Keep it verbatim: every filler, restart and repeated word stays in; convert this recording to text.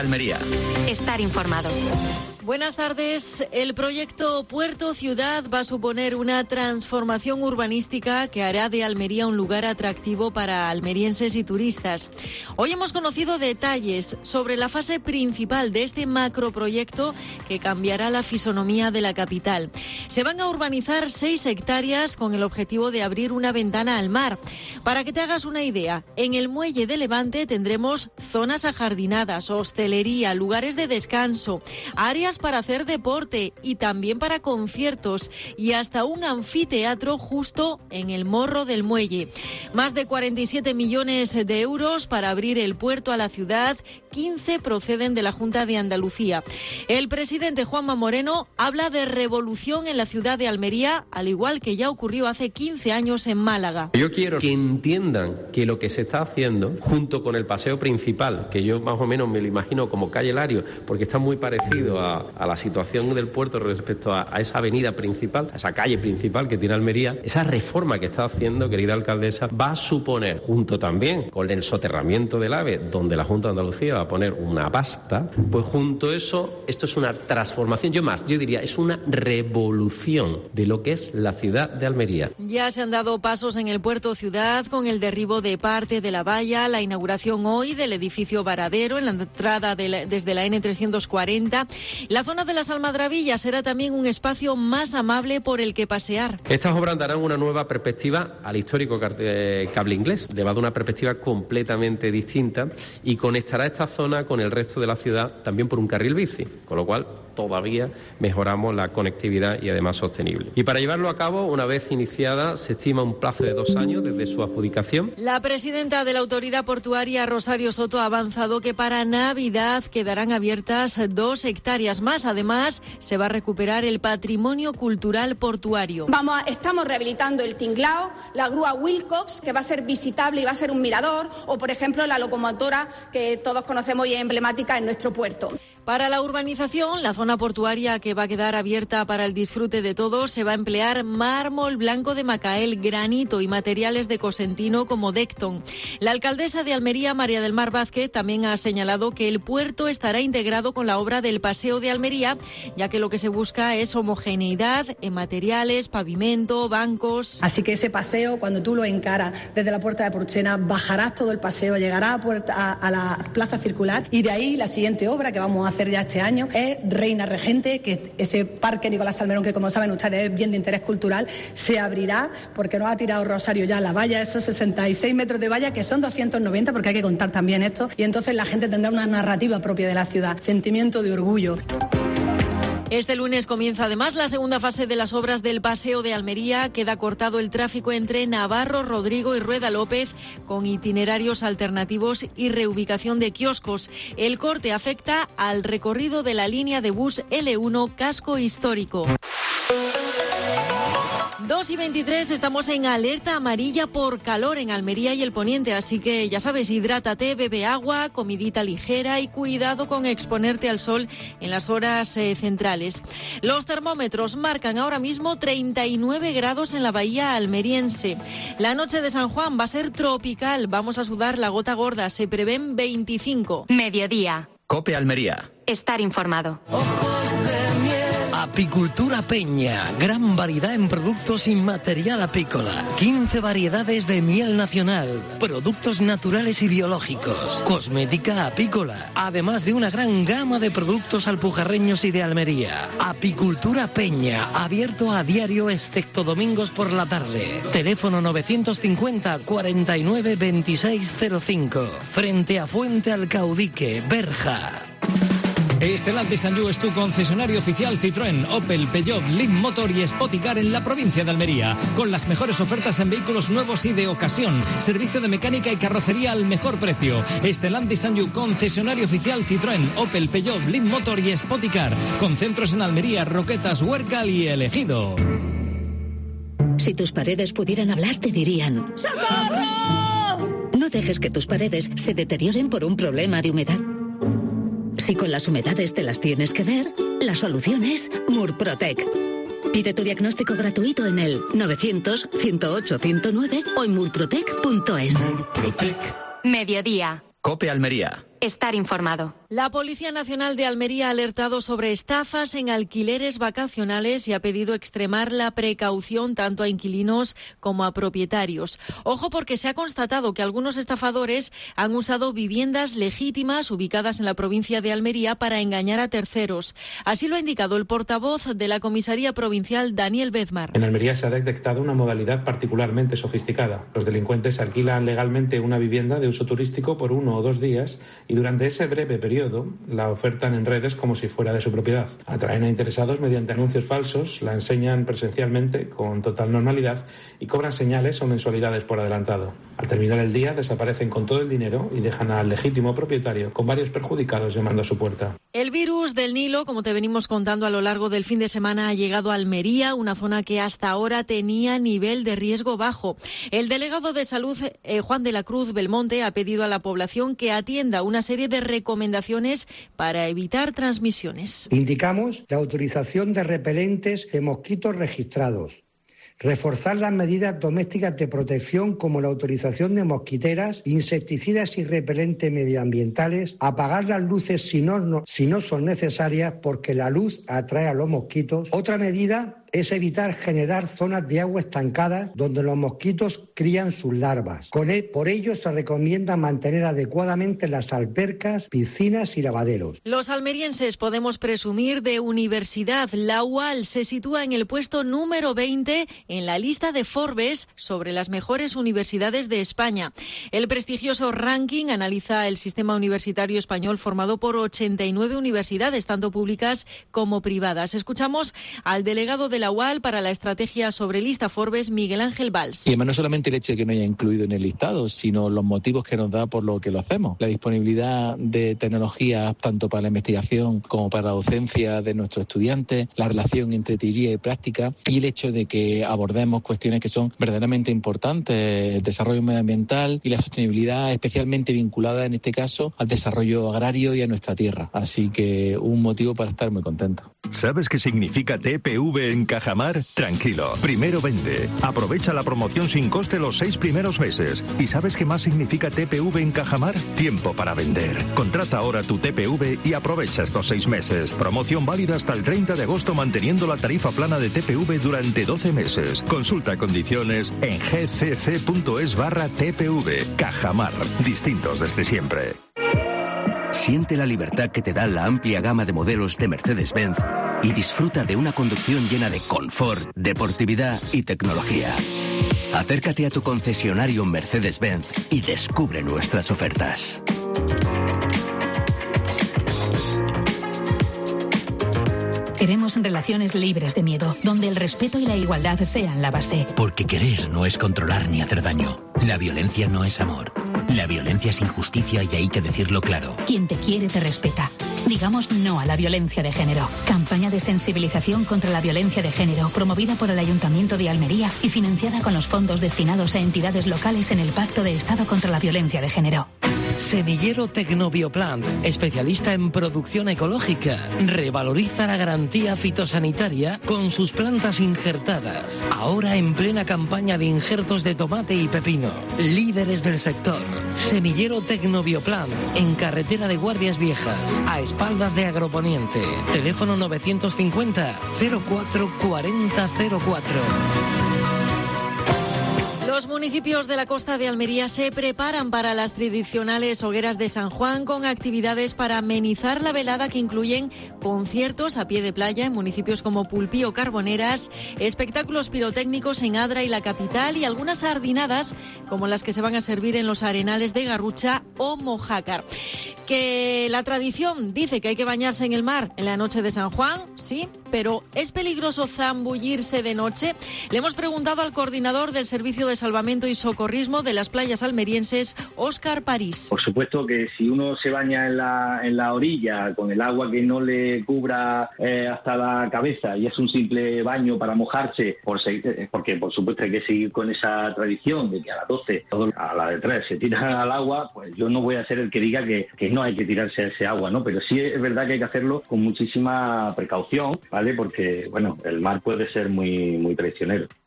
Almería. Estar informado. Buenas tardes. El proyecto Puerto Ciudad va a suponer una transformación urbanística que hará de Almería un lugar atractivo para almerienses y turistas. Hoy hemos conocido detalles sobre la fase principal de este macroproyecto que cambiará la fisonomía de la capital. Se van a urbanizar seis hectáreas con el objetivo de abrir una ventana al mar. Para que te hagas una idea, en el muelle de Levante tendremos zonas ajardinadas, hostelería, lugares de descanso, áreas para hacer deporte y también para conciertos y hasta un anfiteatro justo en el morro del muelle. Más de cuarenta y siete millones de euros para abrir el puerto a la ciudad, quince proceden de la Junta de Andalucía. El presidente Juanma Moreno habla de revolución en la ciudad de Almería, al igual que ya ocurrió hace quince años en Málaga. Yo quiero que entiendan que lo que se está haciendo, junto con el paseo principal, que yo más o menos me lo imagino como calle Lario, porque está muy parecido a, a la situación del puerto respecto a, a esa avenida principal, a esa calle principal que tiene Almería, esa reforma que está haciendo, querida alcaldesa, va a suponer, junto también con el soterramiento del AVE, donde la Junta de Andalucía va a poner una pasta, pues junto a eso, esto es una transformación, yo más, yo diría, es una revolución de lo que es la ciudad de Almería. Ya se han dado pasos en el puerto Ciudad con el derribo de parte de la valla, la inauguración hoy del edificio Varadero en la entrada de la, desde la ene trescientos cuarenta. La zona de las Almadrabillas será también un espacio más amable por el que pasear. Estas obras darán una nueva perspectiva al histórico cable inglés, llevado una perspectiva completamente distinta y conectará esta zona con el resto de la ciudad también por un carril bici, con lo cual todavía mejoramos la conectividad y además sostenible. Y para llevarlo a cabo, una vez iniciada, se estima un plazo de dos años desde su adjudicación. La presidenta de la Autoridad Portuaria, Rosario Soto, ha avanzado que para Navidad quedarán abiertas dos hectáreas más. Además, se va a recuperar el patrimonio cultural portuario. Vamos, a, estamos rehabilitando el tinglao, la grúa Wilcox, que va a ser visitable y va a ser un mirador, o por ejemplo la locomotora que todos conocemos y es emblemática en nuestro puerto. Para la urbanización, la zona portuaria que va a quedar abierta para el disfrute de todos, se va a emplear mármol blanco de Macael, granito y materiales de Cosentino como Decton. La alcaldesa de Almería, María del Mar Vázquez, también ha señalado que el puerto estará integrado con la obra del Paseo de Almería, ya que lo que se busca es homogeneidad en materiales, pavimento, bancos. Así que ese paseo, cuando tú lo encaras desde la Puerta de Porchena, bajarás todo el paseo, llegarás a, puerta, a, a la plaza circular y de ahí la siguiente obra que vamos a hacer ya este año es Reina Regente, que ese parque Nicolás Salmerón, que como saben ustedes es bien de interés cultural, se abrirá porque nos ha tirado Rosario ya la valla, esos sesenta y seis metros de valla, que son doscientos noventa, porque hay que contar también esto, y entonces la gente tendrá una narrativa propia de la ciudad, sentimiento de orgullo. Este lunes comienza además la segunda fase de las obras del Paseo de Almería. Queda cortado el tráfico entre Navarro, Rodrigo y Rueda López con itinerarios alternativos y reubicación de kioscos. El corte afecta al recorrido de la línea de bus ele uno Casco Histórico. dos y veintitrés, estamos en alerta amarilla por calor en Almería y el Poniente, así que ya sabes, hidrátate, bebe agua, comidita ligera y cuidado con exponerte al sol en las horas eh, centrales. Los termómetros marcan ahora mismo treinta y nueve grados en la bahía almeriense. La noche de San Juan va a ser tropical, vamos a sudar la gota gorda, se prevén veinticinco. Mediodía. COPE Almería. Estar informado. Apicultura Peña, gran variedad en productos y material apícola, quince variedades de miel nacional, productos naturales y biológicos, cosmética apícola, además de una gran gama de productos alpujarreños y de Almería. Apicultura Peña, abierto a diario excepto domingos por la tarde. Teléfono novecientos cincuenta, cuarenta y nueve, veintiséis cero cinco, frente a Fuente Alcaudique, Berja. Stellantis Sant Lluc es tu concesionario oficial Citroën, Opel, Peugeot, Leaf Motor y Spoticar en la provincia de Almería, con las mejores ofertas en vehículos nuevos y de ocasión, servicio de mecánica y carrocería al mejor precio. Stellantis Sant Lluc, concesionario oficial Citroën, Opel, Peugeot, Leaf Motor y Spoticar, con centros en Almería, Roquetas, Huércal y El Ejido. Si tus paredes pudieran hablar, te dirían: ¡socorro! No dejes que tus paredes se deterioren por un problema de humedad. Si con las humedades te las tienes que ver, la solución es Murprotec. Pide tu diagnóstico gratuito en el novecientos, ciento ocho, ciento nueve o en murprotec punto es. Mediodía. COPE Almería. Estar informado. La Policía Nacional de Almería ha alertado sobre estafas en alquileres vacacionales y ha pedido extremar la precaución tanto a inquilinos como a propietarios. Ojo, porque se ha constatado que algunos estafadores han usado viviendas legítimas ubicadas en la provincia de Almería para engañar a terceros. Así lo ha indicado el portavoz de la Comisaría Provincial, Daniel Bezmar. En Almería se ha detectado una modalidad particularmente sofisticada. Los delincuentes alquilan legalmente una vivienda de uso turístico por uno o dos días y durante ese breve periodo la ofertan en redes como si fuera de su propiedad. Atraen a interesados mediante anuncios falsos, la enseñan presencialmente con total normalidad y cobran señales o mensualidades por adelantado. Al terminar el día desaparecen con todo el dinero y dejan al legítimo propietario con varios perjudicados llamando a su puerta. El virus del Nilo, como te venimos contando a lo largo del fin de semana, ha llegado a Almería, una zona que hasta ahora tenía nivel de riesgo bajo. El delegado de Salud, eh, Juan de la Cruz Belmonte, ha pedido a la población que atienda una serie de recomendaciones para evitar transmisiones. Indicamos la autorización de repelentes de mosquitos registrados, reforzar las medidas domésticas de protección como la autorización de mosquiteras, insecticidas y repelentes medioambientales, apagar las luces si no, no, si no son necesarias porque la luz atrae a los mosquitos. Otra medida es evitar generar zonas de agua estancadas donde los mosquitos crían sus larvas. Con él, por ello se recomienda mantener adecuadamente las albercas, piscinas y lavaderos. Los almerienses podemos presumir de universidad. La U A L se sitúa en el puesto número veinte en la lista de Forbes sobre las mejores universidades de España. El prestigioso ranking analiza el sistema universitario español formado por ochenta y nueve universidades, tanto públicas como privadas. Escuchamos al delegado de la U A L para la estrategia sobre lista Forbes, Miguel Ángel Valls. Y además no solamente el hecho de que no haya incluido en el listado, sino los motivos que nos da por lo que lo hacemos. La disponibilidad de tecnologías tanto para la investigación como para la docencia de nuestros estudiantes, la relación entre teoría y práctica y el hecho de que abordemos cuestiones que son verdaderamente importantes, el desarrollo medioambiental y la sostenibilidad especialmente vinculada en este caso al desarrollo agrario y a nuestra tierra. Así que un motivo para estar muy contento. ¿Sabes qué significa T P V en Cajamar? Tranquilo, primero vende. Aprovecha la promoción sin coste los seis primeros meses. ¿Y sabes qué más significa T P V en Cajamar? Tiempo para vender. Contrata ahora tu T P V y aprovecha estos seis meses. Promoción válida hasta el treinta de agosto manteniendo la tarifa plana de T P V durante doce meses. Consulta condiciones en gcc.es barra TPV. Cajamar, distintos desde siempre. Siente la libertad que te da la amplia gama de modelos de Mercedes-Benz y disfruta de una conducción llena de confort, deportividad y tecnología. Acércate a tu concesionario Mercedes-Benz y descubre nuestras ofertas. Queremos relaciones libres de miedo, donde el respeto y la igualdad sean la base. Porque querer no es controlar ni hacer daño. La violencia no es amor. La violencia es injusticia y hay que decirlo claro. Quien te quiere te respeta. Digamos no a la violencia de género. Campaña de sensibilización contra la violencia de género, promovida por el Ayuntamiento de Almería y financiada con los fondos destinados a entidades locales en el Pacto de Estado contra la Violencia de Género. Semillero Tecnobioplant, especialista en producción ecológica, revaloriza la garantía fitosanitaria con sus plantas injertadas. Ahora en plena campaña de injertos de tomate y pepino. Líderes del sector. Semillero Tecnobioplant, en carretera de Guardias Viejas, a espaldas de Agroponiente. Teléfono novecientos cincuenta cero cuatro cuarenta cero cuatro. Los municipios de la costa de Almería se preparan para las tradicionales hogueras de San Juan con actividades para amenizar la velada que incluyen conciertos a pie de playa en municipios como Pulpí o Carboneras, espectáculos pirotécnicos en Adra y la capital y algunas sardinadas como las que se van a servir en los arenales de Garrucha o Mojácar. Que la tradición dice que hay que bañarse en el mar en la noche de San Juan, sí, pero ¿es peligroso zambullirse de noche? Le hemos preguntado al coordinador del Servicio de Salvamento y Socorrismo de las playas almerienses, Óscar París. Por supuesto que si uno se baña en la, en la orilla con el agua que no le cubra eh, hasta la cabeza y es un simple baño para mojarse, por seguir, porque por supuesto hay que seguir con esa tradición de que a las doce, a la de tres se tira al agua, pues yo no voy a ser el que diga que, que no hay que tirarse a ese agua, ¿no? Pero sí es verdad que hay que hacerlo con muchísima precaución, ¿vale? Porque, bueno, el mar puede ser muy, muy traicionero.